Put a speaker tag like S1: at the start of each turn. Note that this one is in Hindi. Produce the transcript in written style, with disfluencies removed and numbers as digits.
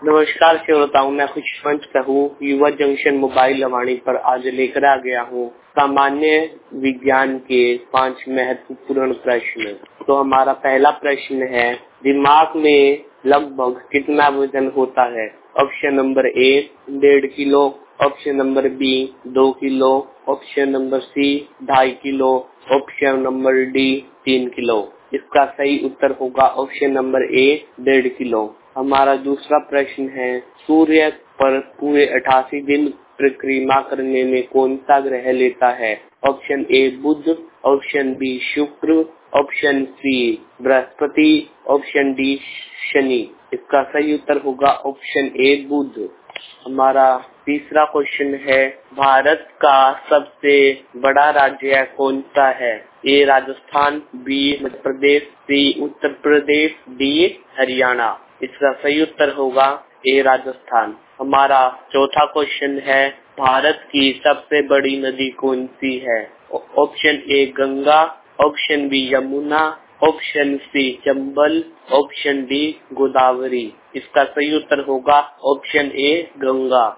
S1: नमस्कार श्रोताओं, मैं खुशवंत कहूँ युवा जंक्शन मोबाइल लवाणी पर आज लेकर आ गया हूँ सामान्य विज्ञान के 5 महत्वपूर्ण प्रश्न। तो हमारा पहला प्रश्न है, दिमाग में लगभग कितना वजन होता है? Option number A 1.5 kilo, option number B 2 kilo, option number C 2.5 kilo, option number D 3 kilo. इसका सही उत्तर होगा ऑप्शन नंबर ए 1.5 किलो। हमारा दूसरा प्रश्न है, सूर्य पर पूरे 88 दिन परिक्रमा करने में कौन सा ग्रह लेता है? ऑप्शन ए बुध, ऑप्शन बी शुक्र, ऑप्शन सी बृहस्पति, ऑप्शन डी शनि। इसका सही उत्तर होगा ऑप्शन ए बुध। हमारा तीसरा क्वेश्चन है, भारत का सबसे बड़ा राज्य कौन सा है? A Rajasthan, B Madhya Pradesh, C Uttar Pradesh, D Haryana. इसका सही उत्तर होगा ए राजस्थान। हमारा चौथा क्वेश्चन है, भारत की सबसे बड़ी नदी कौन सी है? Option A Ganga, option B Yamuna, option C Chambal, option D Godavari. इसका सही उत्तर होगा ऑप्शन ए गंगा।